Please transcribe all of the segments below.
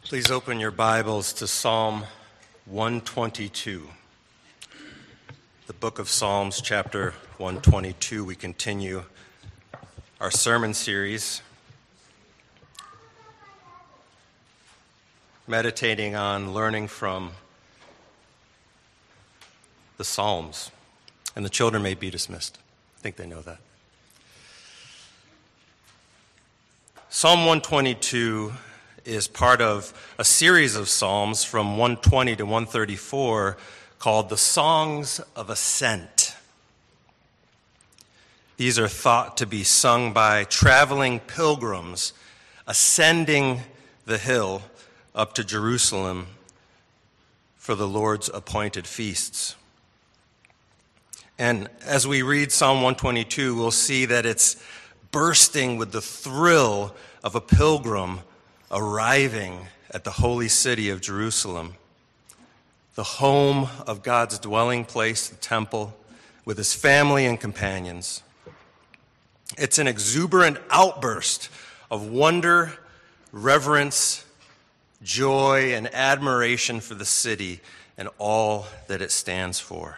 Please open your Bibles to Psalm 122. The book of Psalms, chapter 122. We continue our sermon series, meditating on learning from the Psalms. And the children may be dismissed. I think they know that. Psalm 122 is part of a series of psalms from 120 to 134 called the Songs of Ascent. These are thought to be sung by traveling pilgrims ascending the hill up to Jerusalem for the Lord's appointed feasts. And as we read Psalm 122, we'll see that it's bursting with the thrill of a pilgrim arriving at the holy city of Jerusalem, the home of God's dwelling place, the temple, with his family and companions. It's an exuberant outburst of wonder, reverence, joy, and admiration for the city and all that it stands for.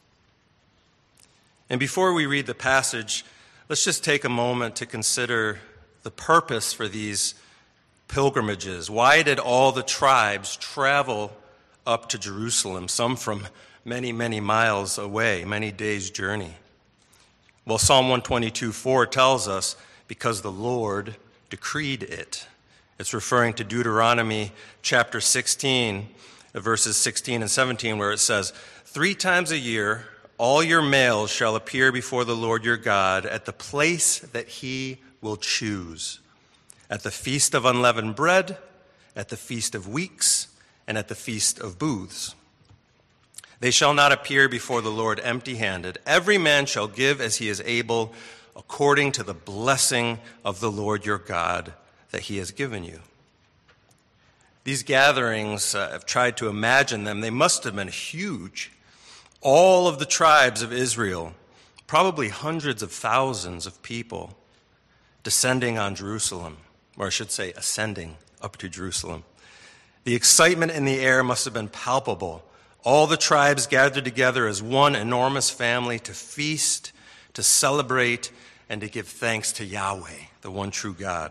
And before we read the passage, let's just take a moment to consider the purpose for these pilgrimages. Why did all the tribes travel up to Jerusalem, some from many, many miles away, many days' journey? Well, Psalm 122:4 tells us, because the Lord decreed it. It's referring to Deuteronomy chapter 16, verses 16 and 17, where it says, 3 times a year all your males shall appear before the Lord your God at the place that he will choose, at the feast of unleavened bread, at the feast of weeks, and at the feast of booths. They shall not appear before the Lord empty-handed. Every man shall give as he is able, according to the blessing of the Lord your God that he has given you. These gatherings, I've tried to imagine them. They must have been huge. All of the tribes of Israel, probably hundreds of thousands of people, descending on Jerusalem. Or I should say, ascending up to Jerusalem. The excitement in the air must have been palpable. All the tribes gathered together as one enormous family to feast, to celebrate, and to give thanks to Yahweh, the one true God.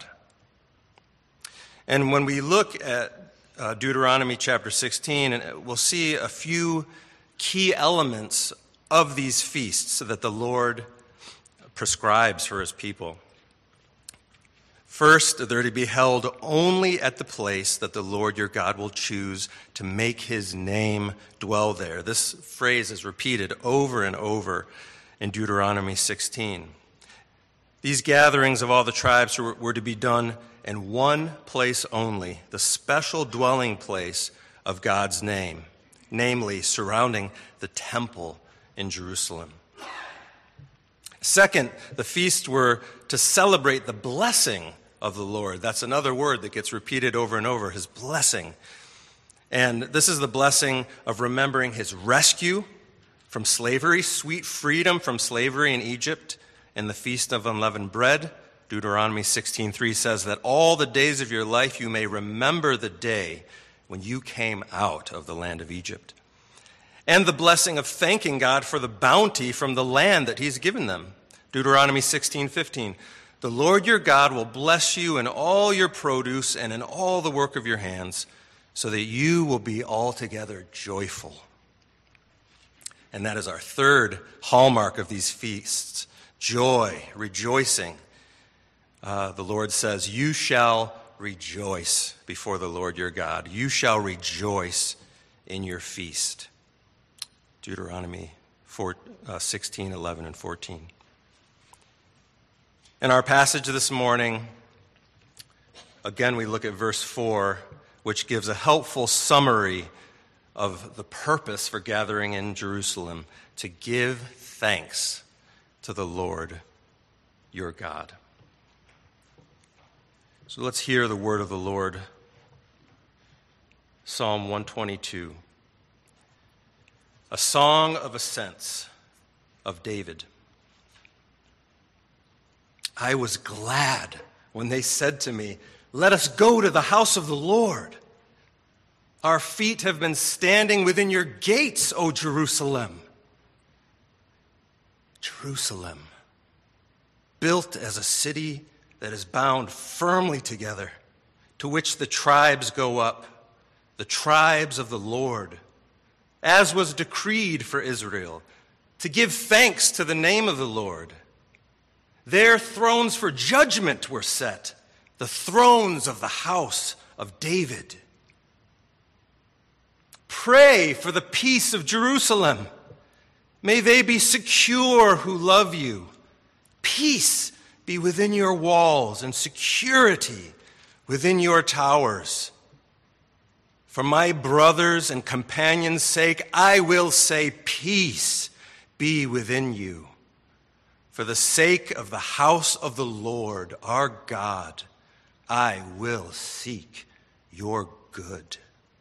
And when we look at Deuteronomy chapter 16, we'll see a few key elements of these feasts that the Lord prescribes for his people. First, they're to be held only at the place that the Lord your God will choose to make his name dwell there. This phrase is repeated over and over in Deuteronomy 16. These gatherings of all the tribes were to be done in one place only, the special dwelling place of God's name, namely surrounding the temple in Jerusalem. Second, the feasts were to celebrate the blessing of the Lord. That's another word that gets repeated over and over, his blessing. And this is the blessing of remembering his rescue from slavery, sweet freedom from slavery in Egypt, and the Feast of Unleavened Bread. Deuteronomy 16:3 says that all the days of your life you may remember the day when you came out of the land of Egypt. And the blessing of thanking God for the bounty from the land that he's given them. Deuteronomy 16:15. The Lord your God will bless you in all your produce and in all the work of your hands, so that you will be altogether joyful. And that is our third hallmark of these feasts, joy, rejoicing. The Lord says, you shall rejoice before the Lord your God. You shall rejoice in your feast. Deuteronomy 16, 11, and 14. In our passage this morning, again we look at verse 4, which gives a helpful summary of the purpose for gathering in Jerusalem, to give thanks to the Lord your God. So let's hear the word of the Lord. Psalm 122, a song of ascents of David. I was glad when they said to me, "Let us go to the house of the Lord." Our feet have been standing within your gates, O Jerusalem. Jerusalem, built as a city that is bound firmly together, to which the tribes go up, the tribes of the Lord, as was decreed for Israel, to give thanks to the name of the Lord. Their thrones for judgment were set, the thrones of the house of David. Pray for the peace of Jerusalem. May they be secure who love you. Peace be within your walls and security within your towers. For my brothers and companions' sake, I will say peace be within you. For the sake of the house of the Lord, our God, I will seek your good.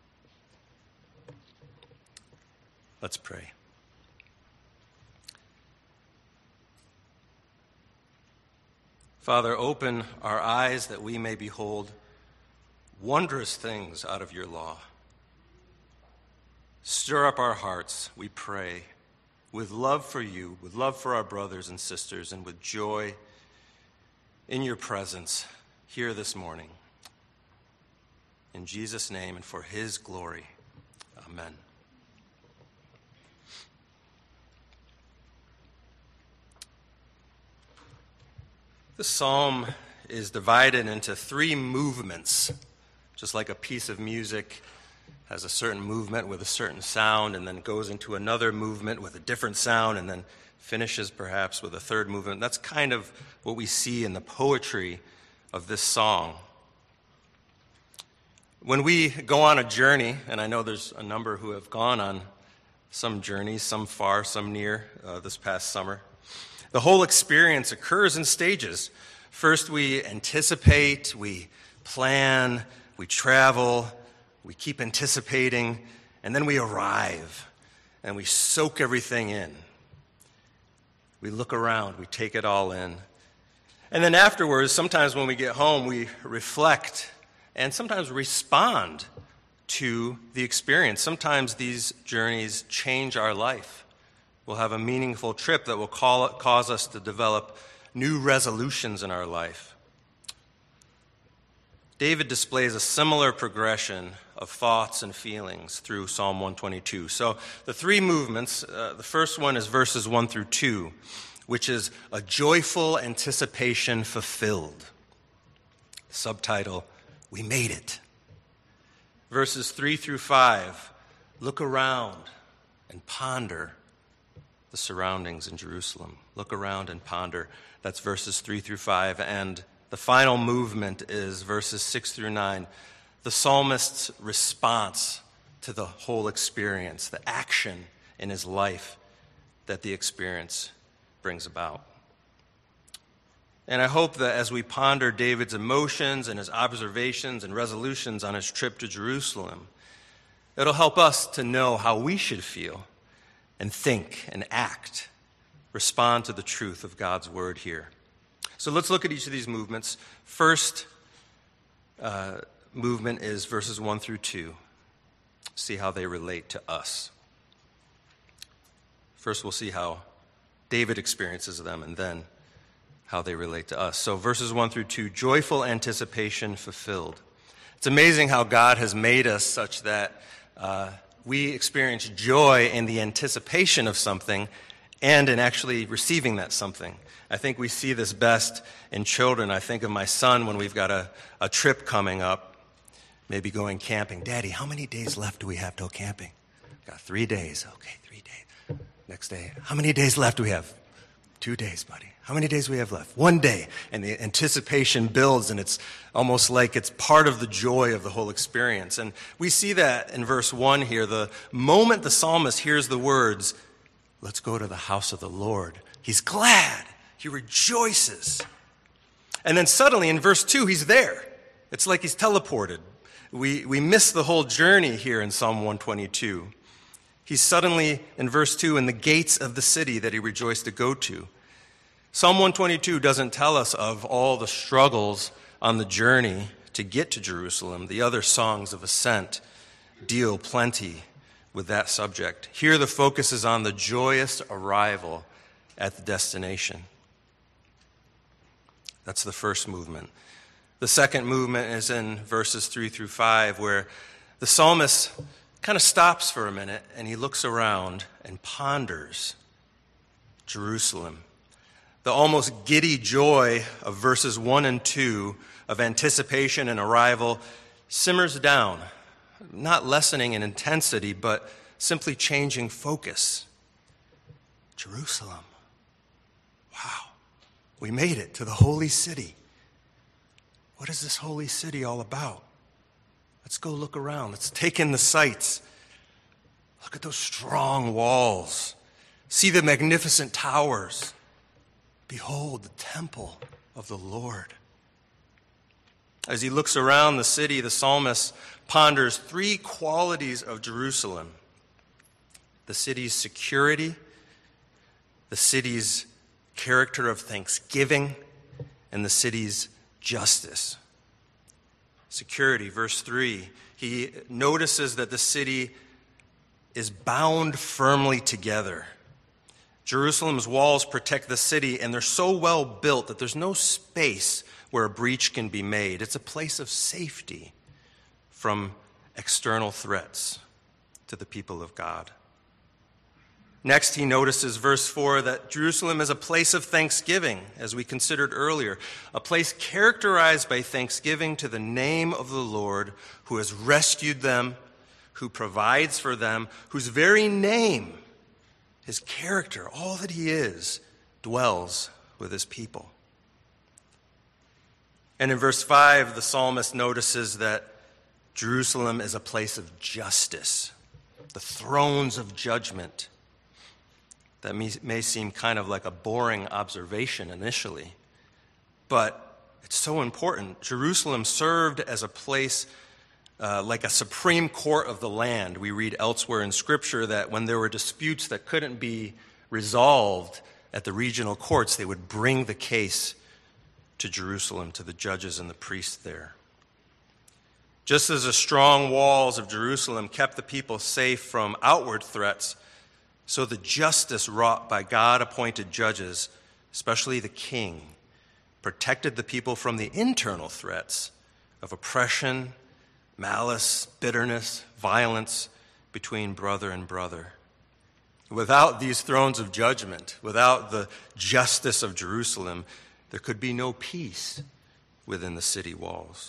Let's pray. Father, open our eyes that we may behold wondrous things out of your law. Stir up our hearts, we pray, with love for you, with love for our brothers and sisters, and with joy in your presence here this morning. In Jesus' name and for his glory, amen. The psalm is divided into three movements, just like a piece of music has a certain movement with a certain sound and then goes into another movement with a different sound and then finishes perhaps with a third movement. That's kind of what we see in the poetry of this song. When we go on a journey, and I know there's a number who have gone on some journeys, some far, some near, this past summer, the whole experience occurs in stages. First, we anticipate, we plan, we travel, we keep anticipating, and then we arrive, and we soak everything in. We look around, we take it all in. And then afterwards, sometimes when we get home, we reflect and sometimes respond to the experience. Sometimes these journeys change our life. We'll have a meaningful trip that will cause us to develop new resolutions in our life. David displays a similar progression of thoughts and feelings through Psalm 122. So the three movements, the first one is verses 1 through 2, which is a joyful anticipation fulfilled. Subtitle, we made it. Verses 3 through 5, look around and ponder the surroundings in Jerusalem. Look around and ponder. That's verses 3 through 5. And the final movement is verses 6 through 9. The psalmist's response to the whole experience, the action in his life that the experience brings about. And I hope that as we ponder David's emotions and his observations and resolutions on his trip to Jerusalem, it'll help us to know how we should feel and think and act, respond to the truth of God's word here. So let's look at each of these movements. First movement is verses 1 through 2. See how they relate to us. First we'll see how David experiences them and then how they relate to us. So verses 1 through 2, joyful anticipation fulfilled. It's amazing how God has made us such that we experience joy in the anticipation of something and in actually receiving that something. I think we see this best in children. I think of my son when we've got a trip coming up, maybe going camping. Daddy, how many days left do we have till camping? Got 3 days. Okay, 3 days. Next day, how many days left do we have? 2 days, buddy. How many days do we have left? 1 day. And the anticipation builds, and it's almost like it's part of the joy of the whole experience. And we see that in verse 1 here. The moment the psalmist hears the words, let's go to the house of the Lord, he's glad. He rejoices. And then suddenly in verse 2, he's there. It's like he's teleported. We miss the whole journey here in Psalm 122. He's suddenly, in verse 2, in the gates of the city that he rejoiced to go to. Psalm 122 doesn't tell us of all the struggles on the journey to get to Jerusalem, the other songs of ascent deal plenty with that subject. Here the focus is on the joyous arrival at the destination. That's the first movement. The second movement is in verses 3 through 5, where the psalmist kind of stops for a minute and he looks around and ponders Jerusalem. The almost giddy joy of verses 1 and 2 of anticipation and arrival simmers down, not lessening in intensity, but simply changing focus. Jerusalem. Wow, we made it to the holy city. What is this holy city all about? Let's go look around. Let's take in the sights. Look at those strong walls. See the magnificent towers. Behold the temple of the Lord. As he looks around the city, the psalmist ponders three qualities of Jerusalem: the city's security, the city's character of thanksgiving, and the city's justice. Security, verse 3, he notices that the city is bound firmly together. Jerusalem's walls protect the city, and they're so well built that there's no space where a breach can be made. It's a place of safety from external threats to the people of God. Next, he notices, verse 4, that Jerusalem is a place of thanksgiving, as we considered earlier, a place characterized by thanksgiving to the name of the Lord, who has rescued them, who provides for them, whose very name, his character, all that he is, dwells with his people. And in verse 5, the psalmist notices that Jerusalem is a place of justice, the thrones of judgment. That may seem kind of like a boring observation initially, but it's so important. Jerusalem served as a place like a supreme court of the land. We read elsewhere in Scripture that when there were disputes that couldn't be resolved at the regional courts, they would bring the case to Jerusalem, to the judges and the priests there. Just as the strong walls of Jerusalem kept the people safe from outward threats, so the justice wrought by God-appointed judges, especially the king, protected the people from the internal threats of oppression, malice, bitterness, violence between brother and brother. Without these thrones of judgment, without the justice of Jerusalem, there could be no peace within the city walls.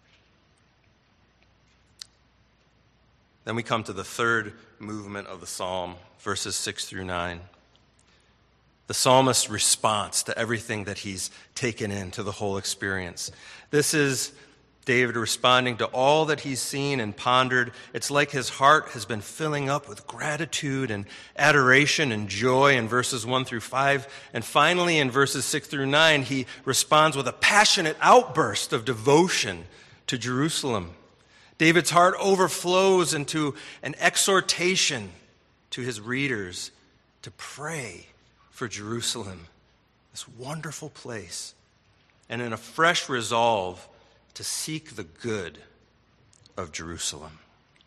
Then we come to the third movement of the psalm, verses 6 through 9. The psalmist's response to everything that he's taken in, to the whole experience. This is David responding to all that he's seen and pondered. It's like his heart has been filling up with gratitude and adoration and joy in verses 1 through 5. And finally, in verses 6 through 9, he responds with a passionate outburst of devotion to Jerusalem. David's heart overflows into an exhortation to his readers to pray for Jerusalem, this wonderful place, and in a fresh resolve to seek the good of Jerusalem.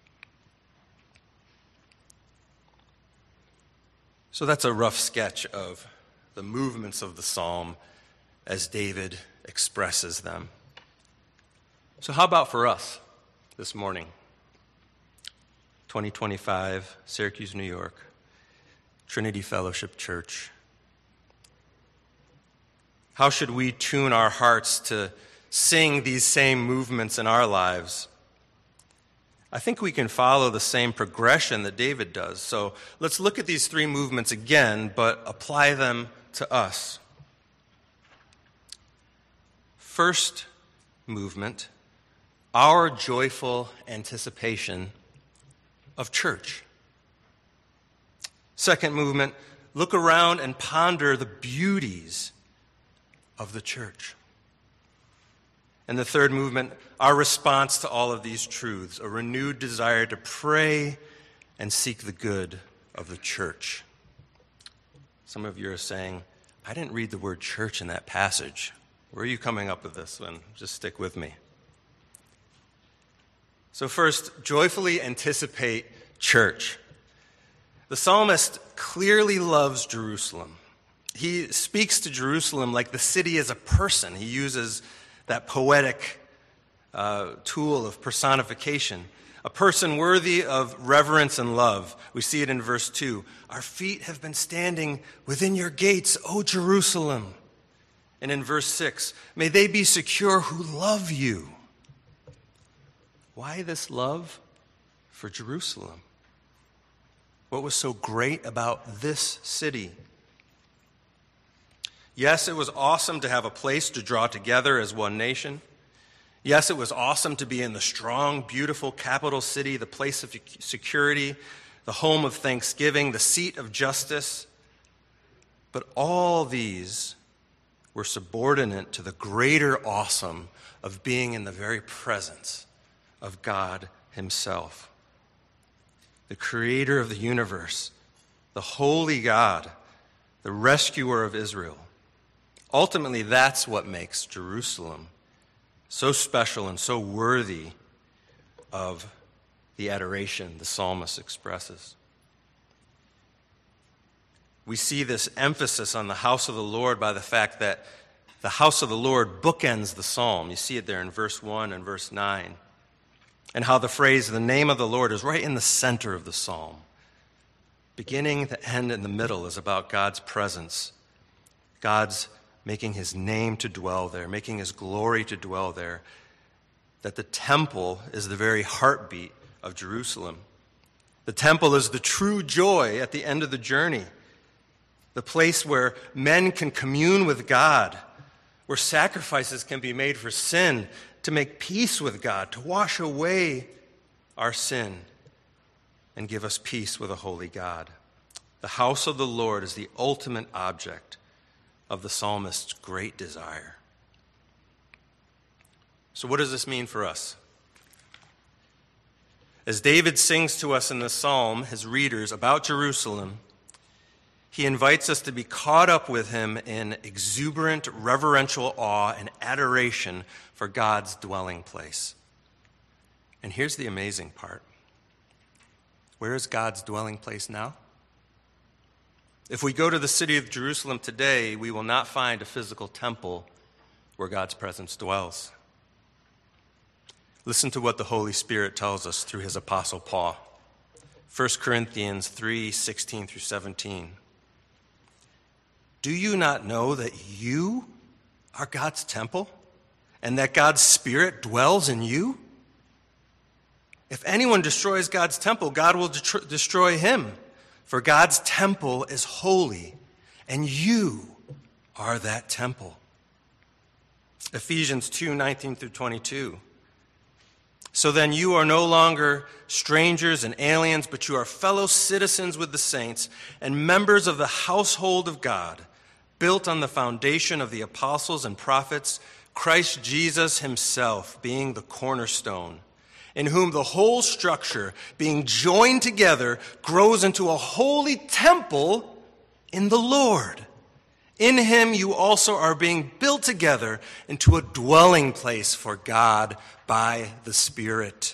So that's a rough sketch of the movements of the psalm as David expresses them. So how about for us this morning? 2025, Syracuse, New York, Trinity Fellowship Church. How should we tune our hearts to sing these same movements in our lives? I think we can follow the same progression that David does. So let's look at these three movements again, but apply them to us. First movement, our joyful anticipation of church. Second movement, look around and ponder the beauties of the church. And the third movement, our response to all of these truths, a renewed desire to pray and seek the good of the church. Some of you are saying, I didn't read the word church in that passage. Where are you coming up with this one? Just stick with me. So first, joyfully anticipate church. The psalmist clearly loves Jerusalem. He speaks to Jerusalem like the city is a person. He uses that poetic tool of personification. A person worthy of reverence and love. We see it in verse 2. Our feet have been standing within your gates, O Jerusalem. And in verse 6, may they be secure who love you. Why this love for Jerusalem? What was so great about this city? Yes, it was awesome to have a place to draw together as one nation. Yes, it was awesome to be in the strong, beautiful capital city, the place of security, the home of thanksgiving, the seat of justice. But all these were subordinate to the greater awesome of being in the very presence of God himself. The creator of the universe, the holy God, the rescuer of Israel. Ultimately, that's what makes Jerusalem so special and so worthy of the adoration the psalmist expresses. We see this emphasis on the house of the Lord by the fact that the house of the Lord bookends the psalm. You see it there in verse 1 and verse 9. And how the phrase, the name of the Lord, is right in the center of the psalm. Beginning, the end, and the middle is about God's presence. God's making his name to dwell there, making his glory to dwell there. That the temple is the very heartbeat of Jerusalem. The temple is the true joy at the end of the journey. The place where men can commune with God, where sacrifices can be made for sin, to make peace with God, to wash away our sin and give us peace with a holy God. The house of the Lord is the ultimate object of the psalmist's great desire. So what does this mean for us? As David sings to us in the psalm, his readers, about Jerusalem, he invites us to be caught up with him in exuberant reverential awe and adoration for God's dwelling place. And here's the amazing part. Where is God's dwelling place now? If we go to the city of Jerusalem today, we will not find a physical temple where God's presence dwells. Listen to what the Holy Spirit tells us through his apostle Paul. 1 Corinthians 3:16 through 17. Do you not know that you are God's temple and that God's Spirit dwells in you? If anyone destroys God's temple, God will destroy him. For God's temple is holy, and you are that temple. Ephesians 2:19 through 22. So then you are no longer strangers and aliens, but you are fellow citizens with the saints and members of the household of God, built on the foundation of the apostles and prophets, Christ Jesus himself being the cornerstone, in whom the whole structure, being joined together, grows into a holy temple in the Lord. In him you also are being built together into a dwelling place for God by the Spirit.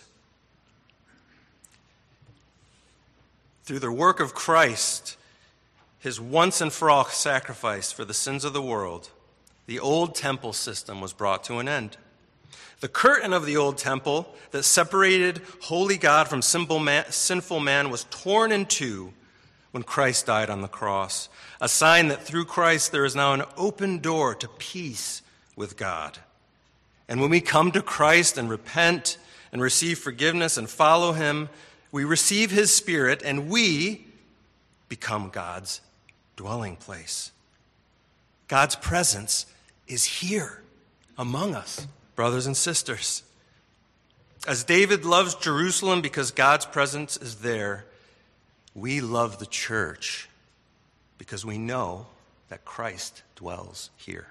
Through the work of Christ, his once and for all sacrifice for the sins of the world, the old temple system was brought to an end. The curtain of the old temple that separated holy God from sinful man was torn in two when Christ died on the cross, a sign that through Christ there is now an open door to peace with God. And when we come to Christ and repent and receive forgiveness and follow him, we receive his Spirit and we become God's dwelling place. God's presence is here among us, brothers and sisters. As David loves Jerusalem because God's presence is there, we love the church because we know that Christ dwells here.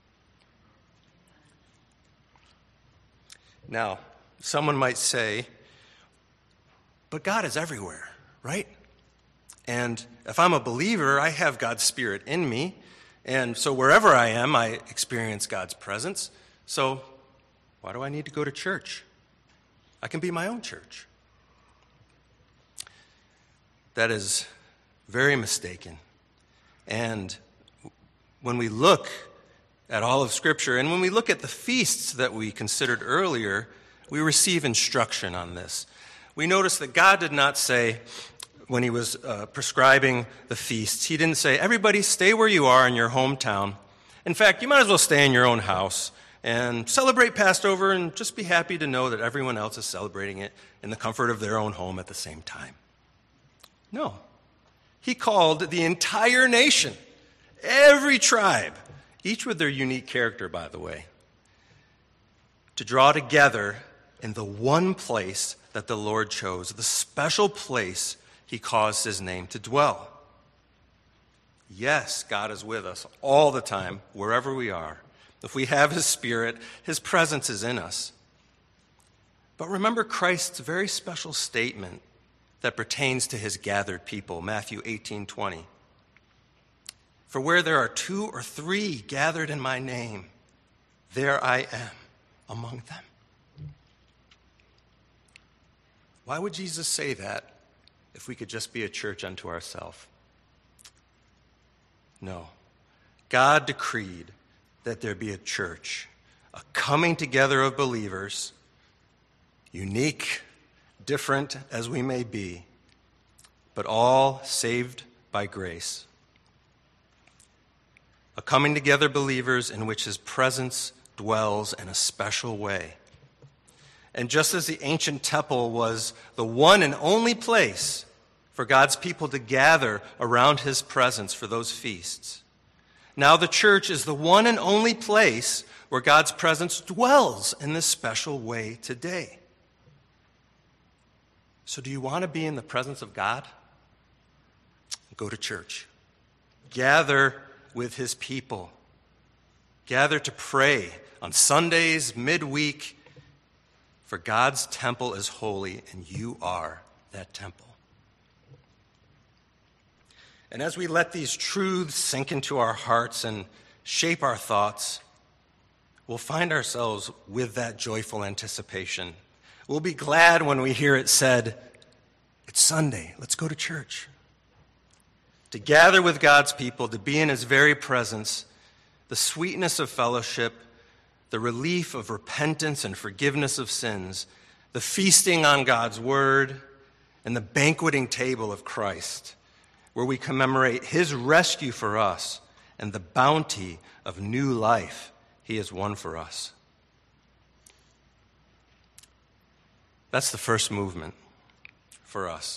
Now, someone might say, but God is everywhere, right? And if I'm a believer, I have God's Spirit in me. And so wherever I am, I experience God's presence. So why do I need to go to church? I can be my own church. That is very mistaken. And when we look at all of Scripture, and when we look at the feasts that we considered earlier, we receive instruction on this. We notice that God did not say, when he was prescribing the feasts, he didn't say, everybody stay where you are in your hometown. In fact, you might as well stay in your own house and celebrate Passover and just be happy to know that everyone else is celebrating it in the comfort of their own home at the same time. No. He called the entire nation, every tribe, each with their unique character, by the way, to draw together in the one place that the Lord chose, the special place he caused his name to dwell. Yes, God is with us all the time, wherever we are. If we have his Spirit, his presence is in us. But remember Christ's very special statement that pertains to his gathered people, Matthew 18:20. For where there are 2 or 3 gathered in my name, there I am among them. Why would Jesus say that if we could just be a church unto ourselves? No. God decreed that there be a church, a coming together of believers, unique, different as we may be, but all saved by grace. A coming together believers in which his presence dwells in a special way. And just as the ancient temple was the one and only place for God's people to gather around his presence for those feasts, now the church is the one and only place where God's presence dwells in this special way today. So do you want to be in the presence of God? Go to church. Gather with his people. Gather to pray on Sundays, midweek, for God's temple is holy, and you are that temple. And as we let these truths sink into our hearts and shape our thoughts, we'll find ourselves with that joyful anticipation. We'll be glad when we hear it said, it's Sunday, let's go to church. To gather with God's people, to be in his very presence, the sweetness of fellowship, the relief of repentance and forgiveness of sins, the feasting on God's word, and the banqueting table of Christ, where we commemorate his rescue for us and the bounty of new life he has won for us. That's the first movement for us.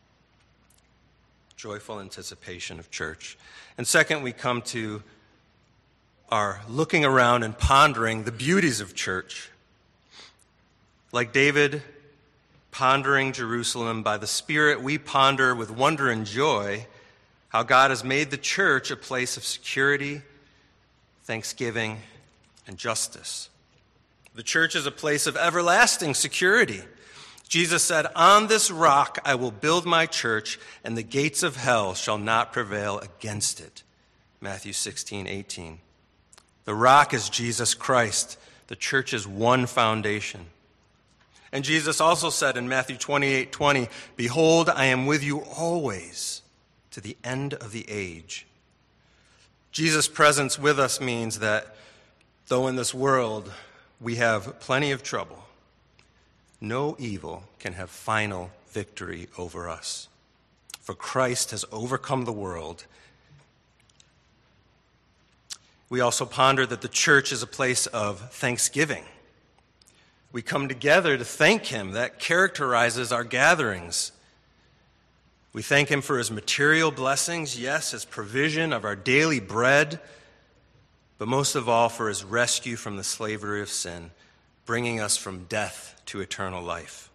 Joyful anticipation of church. And second, we come to our looking around and pondering the beauties of church. Like David pondering Jerusalem, by the Spirit we ponder with wonder and joy how God has made the church a place of security, thanksgiving, and justice. The church is a place of everlasting security. Jesus said, on this rock I will build my church, and the gates of hell shall not prevail against it. Matthew 16:18. The rock is Jesus Christ. The church is one foundation. And Jesus also said in Matthew 28:20, behold, I am with you always to the end of the age. Jesus' presence with us means that though in this world we have plenty of trouble, no evil can have final victory over us. For Christ has overcome the world. We also ponder that the church is a place of thanksgiving. We come together to thank him. That characterizes our gatherings. We thank him for his material blessings, yes, his provision of our daily bread, but most of all for his rescue from the slavery of sin, bringing us from death to eternal life.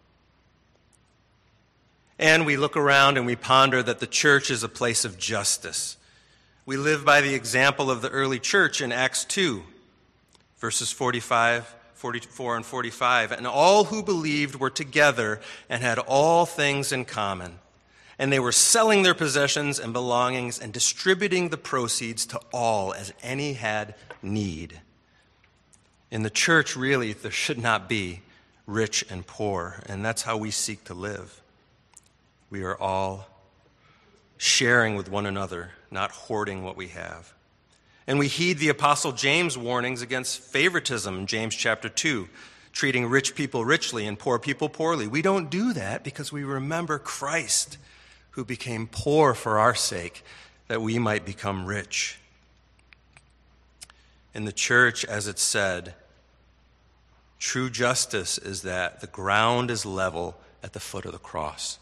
And we look around and we ponder that the church is a place of justice. We live by the example of the early church in Acts 2, verses 44 and 45. And all who believed were together and had all things in common. And they were selling their possessions and belongings and distributing the proceeds to all as any had need. In the church, really, there should not be rich and poor, and that's how we seek to live. We are all sharing with one another, not hoarding what we have. And we heed the Apostle James' warnings against favoritism in James chapter 2, treating rich people richly and poor people poorly. We don't do that because we remember Christ, who became poor for our sake, that we might become rich. In the church, as it's said, true justice is that the ground is level at the foot of the cross.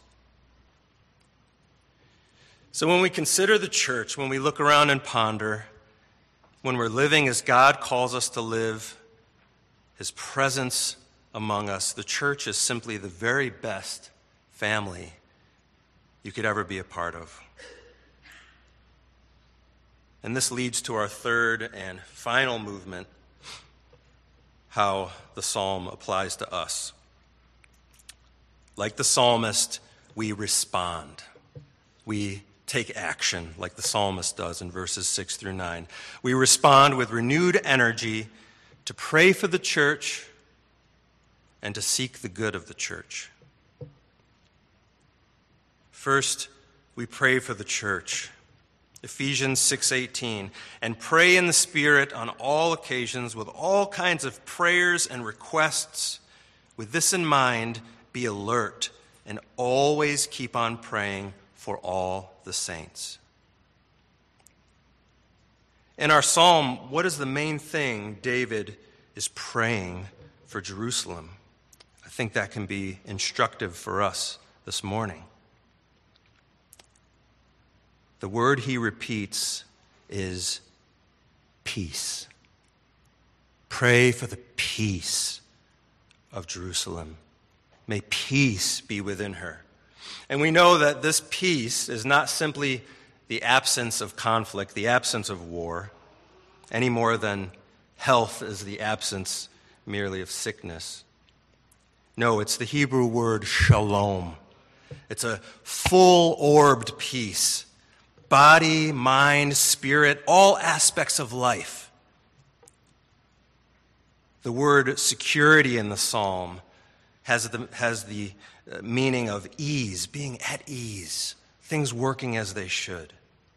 So when we consider the church, when we look around and ponder, when we're living as God calls us to live, His presence among us, the church is simply the very best family you could ever be a part of. And this leads to our third and final movement, how the psalm applies to us. Like the psalmist, we respond. We take action like the psalmist does in verses 6 through 9. We respond with renewed energy to pray for the church and to seek the good of the church. First, we pray for the church. Ephesians 6:18, and pray in the Spirit on all occasions with all kinds of prayers and requests. With this in mind, be alert and always keep on praying for all the saints. In our psalm, what is the main thing David is praying for Jerusalem? I think that can be instructive for us this morning. The word he repeats is peace. Pray for the peace of Jerusalem. May peace be within her. And we know that this peace is not simply the absence of conflict, the absence of war, any more than health is the absence merely of sickness. No, it's the Hebrew word shalom. It's a full-orbed peace. Body, mind, spirit, all aspects of life. The word security in the psalm has the meaning of ease, being at ease, things working as they should.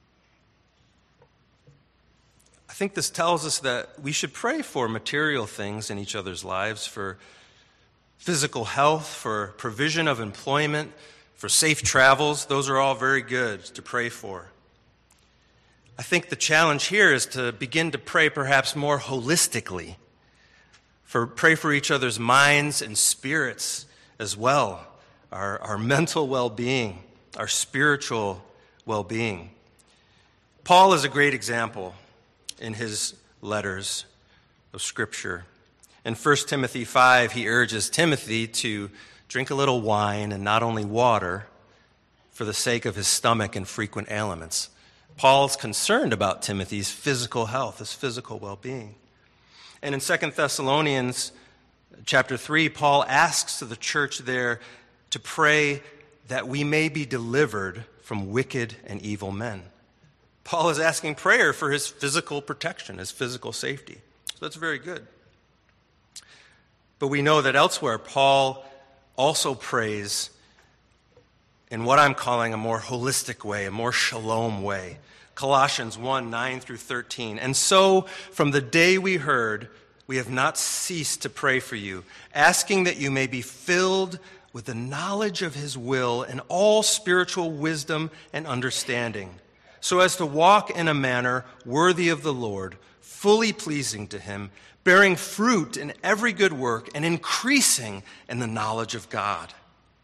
I think this tells us that we should pray for material things in each other's lives, for physical health, for provision of employment, for safe travels. Those are all very good to pray for. I think the challenge here is to begin to pray perhaps more holistically, pray for each other's minds and spirits as well, our mental well-being, our spiritual well-being. Paul is a great example in his letters of Scripture. In 1 Timothy 5, he urges Timothy to drink a little wine and not only water for the sake of his stomach and frequent ailments. Paul's concerned about Timothy's physical health, his physical well-being. And in 2 Thessalonians chapter 3, Paul asks the church there to pray that we may be delivered from wicked and evil men. Paul is asking prayer for his physical protection, his physical safety. So that's very good. But we know that elsewhere, Paul also prays in what I'm calling a more holistic way, a more shalom way. Colossians 1:9-13. And so, from the day we heard, we have not ceased to pray for you, asking that you may be filled with the knowledge of his will and all spiritual wisdom and understanding, so as to walk in a manner worthy of the Lord, fully pleasing to him, bearing fruit in every good work and increasing in the knowledge of God.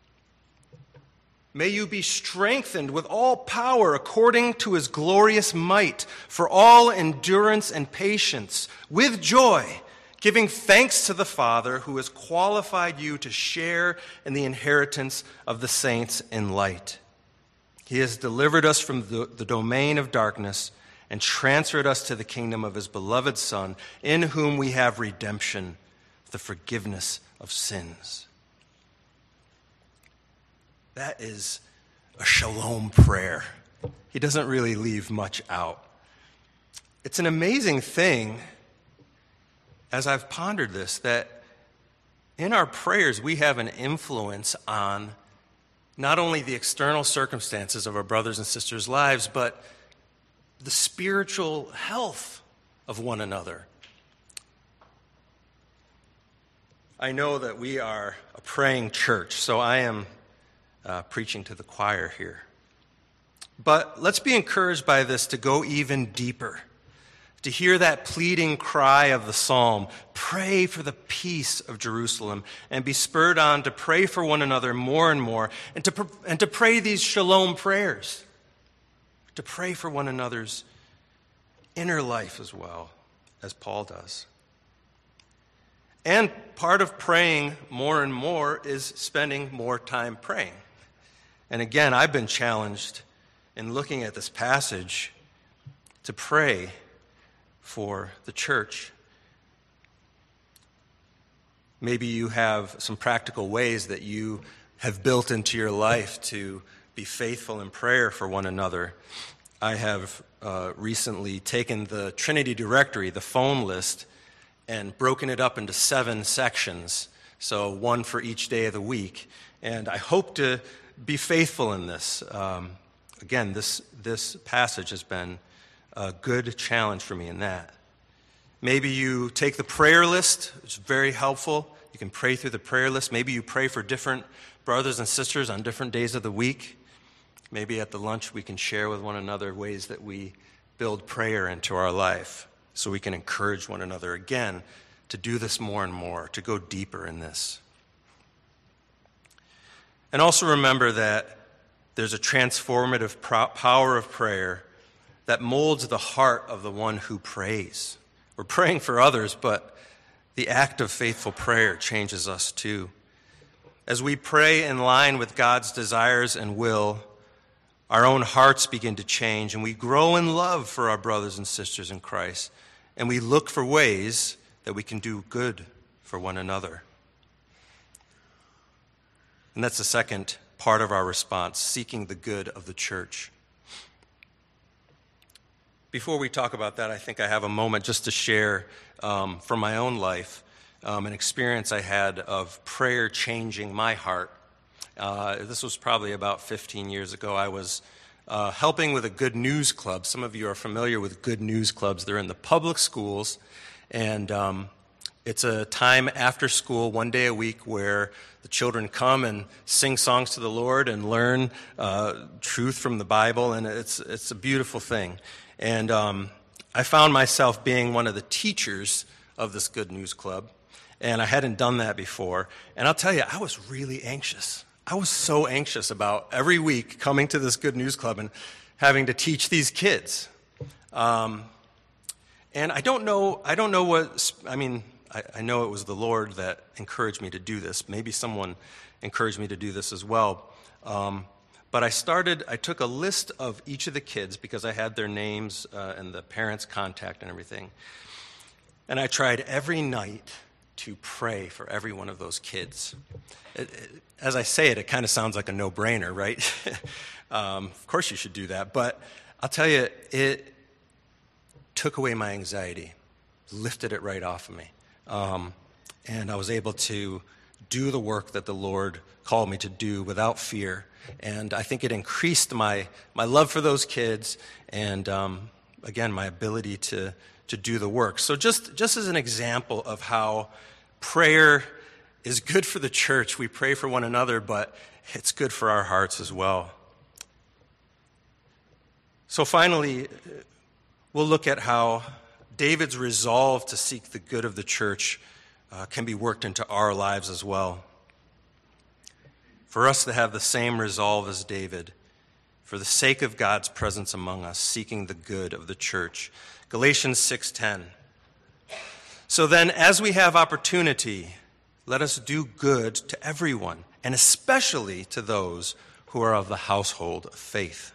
May you be strengthened with all power according to his glorious might, for all endurance and patience, with joy, giving thanks to the Father who has qualified you to share in the inheritance of the saints in light. He has delivered us from the domain of darkness and transferred us to the kingdom of his beloved Son, in whom we have redemption, the forgiveness of sins. That is a shalom prayer. He doesn't really leave much out. It's an amazing thing, as I've pondered this, that in our prayers, we have an influence on not only the external circumstances of our brothers and sisters' lives, but the spiritual health of one another. I know that we are a praying church, so I am preaching to the choir here. But let's be encouraged by this to go even deeper, to hear that pleading cry of the psalm, pray for the peace of Jerusalem, and be spurred on to pray for one another more and more, and to pray these shalom prayers, to pray for one another's inner life as well, as Paul does. And part of praying more and more is spending more time praying. And again, I've been challenged in looking at this passage to pray for the church. Maybe you have some practical ways that you have built into your life to be faithful in prayer for one another. I have recently taken the Trinity Directory, the phone list, and broken it up into 7 sections, so one for each day of the week. And I hope to be faithful in this. Again, this passage has been a good challenge for me in that. Maybe you take the prayer list, which is very helpful. You can pray through the prayer list. Maybe you pray for different brothers and sisters on different days of the week. Maybe at the lunch we can share with one another ways that we build prayer into our life so we can encourage one another again to do this more and more, to go deeper in this. And also remember that there's a transformative power of prayer that molds the heart of the one who prays. We're praying for others, but the act of faithful prayer changes us too. As we pray in line with God's desires and will, our own hearts begin to change, and we grow in love for our brothers and sisters in Christ, and we look for ways that we can do good for one another. And that's the second part of our response, seeking the good of the church. Before we talk about that, I think I have a moment just to share from my own life an experience I had of prayer changing my heart. This was probably about 15 years ago. I was helping with a Good News Club. Some of you are familiar with Good News Clubs. They're in the public schools, and it's a time after school, one day a week, where the children come and sing songs to the Lord and learn truth from the Bible, and it's a beautiful thing. And I found myself being one of the teachers of this Good News Club, and I hadn't done that before. And I'll tell you, I was really anxious. I was so anxious about every week coming to this Good News Club and having to teach these kids. And I don't know what, I know it was the Lord that encouraged me to do this. Maybe someone encouraged me to do this as well. But I took a list of each of the kids because I had their names and the parents' contact and everything. And I tried every night to pray for every one of those kids. As I say it, it kind of sounds like a no-brainer, right? Of course you should do that. But I'll tell you, it took away my anxiety, lifted it right off of me. And I was able to do the work that the Lord called me to do without fear. And I think it increased my love for those kids and, again, my ability to do the work. So just as an example of how prayer is good for the church, we pray for one another, but it's good for our hearts as well. So finally, we'll look at how David's resolve to seek the good of the church can be worked into our lives as well. For us to have the same resolve as David, for the sake of God's presence among us, seeking the good of the church. Galatians 6:10. So then, as we have opportunity, let us do good to everyone, and especially to those who are of the household of faith.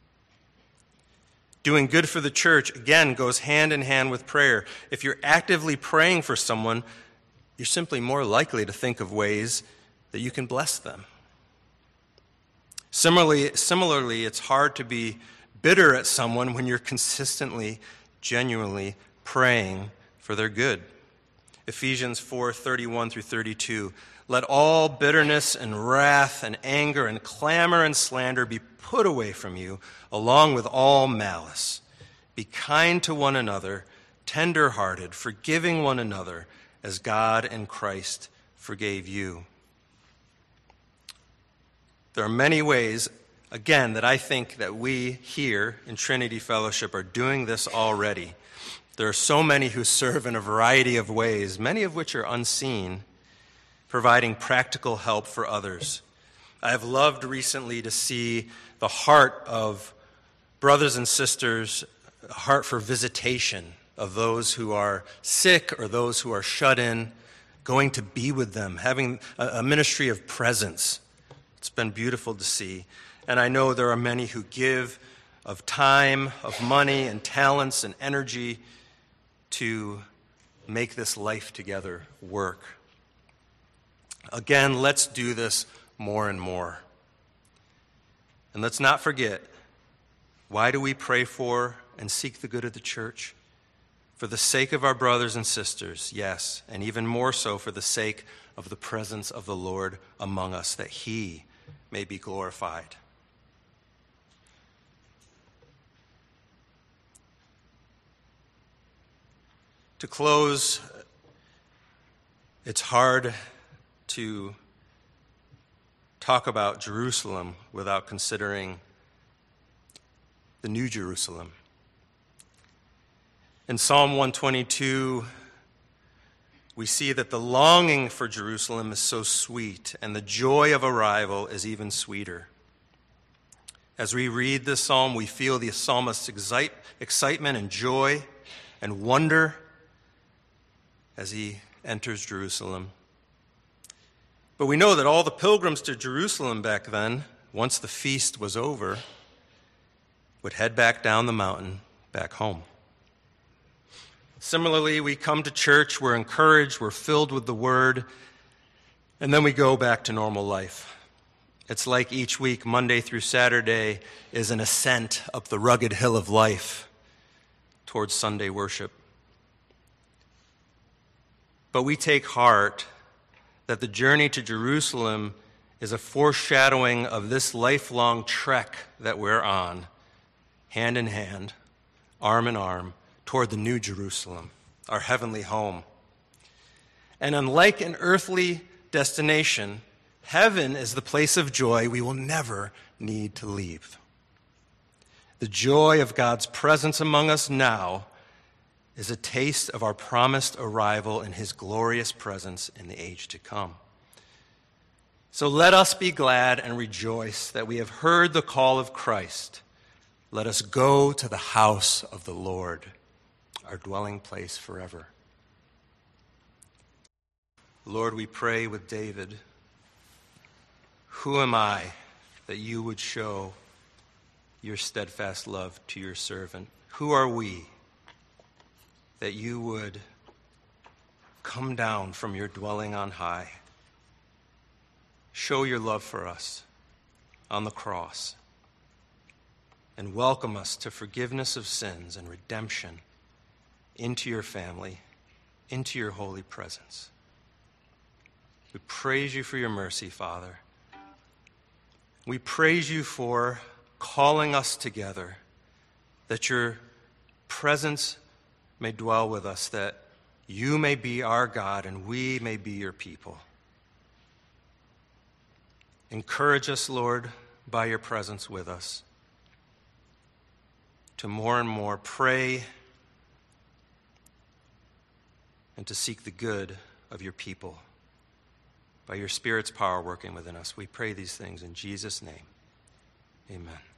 Doing good for the church, again, goes hand in hand with prayer. If you're actively praying for someone, you're simply more likely to think of ways that you can bless them. Similarly, it's hard to be bitter at someone when you're consistently, genuinely praying for their good. Ephesians 4:31 through 32. Let all bitterness and wrath and anger and clamor and slander be put away from you, along with all malice. Be kind to one another, tender-hearted, forgiving one another, as God in Christ forgave you. There are many ways, again, that I think that we here in Trinity Fellowship are doing this already. There are so many who serve in a variety of ways, many of which are unseen, providing practical help for others. I have loved recently to see the heart of brothers and sisters, a heart for visitation of those who are sick or those who are shut in, going to be with them, having a ministry of presence. It's been beautiful to see. And I know there are many who give of time, of money, and talents and energy to make this life together work. Again, let's do this more and more. And let's not forget, why do we pray for and seek the good of the church? For the sake of our brothers and sisters, yes, and even more so for the sake of the presence of the Lord among us, that he may be glorified. To close, it's hard to talk about Jerusalem without considering the New Jerusalem. In Psalm 122, we see that the longing for Jerusalem is so sweet, and the joy of arrival is even sweeter. As we read this psalm, we feel the psalmist's excitement and joy and wonder as he enters Jerusalem. But we know that all the pilgrims to Jerusalem back then, once the feast was over, would head back down the mountain, back home. Similarly, we come to church, we're encouraged, we're filled with the Word, and then we go back to normal life. It's like each week, Monday through Saturday, is an ascent up the rugged hill of life towards Sunday worship. But we take heart that the journey to Jerusalem is a foreshadowing of this lifelong trek that we're on, hand in hand, arm in arm, toward the New Jerusalem, our heavenly home. And unlike an earthly destination, heaven is the place of joy we will never need to leave. The joy of God's presence among us now is a taste of our promised arrival in his glorious presence in the age to come. So let us be glad and rejoice that we have heard the call of Christ. Let us go to the house of the Lord, our dwelling place forever. Lord, we pray with David, who am I that you would show your steadfast love to your servant? Who are we that you would come down from your dwelling on high, show your love for us on the cross, and welcome us to forgiveness of sins and redemption into your family, into your holy presence. We praise you for your mercy, Father. We praise you for calling us together, that your presence may dwell with us, that you may be our God and we may be your people. Encourage us, Lord, by your presence with us, to more and more pray and to seek the good of your people. By your Spirit's power working within us, we pray these things in Jesus' name. Amen.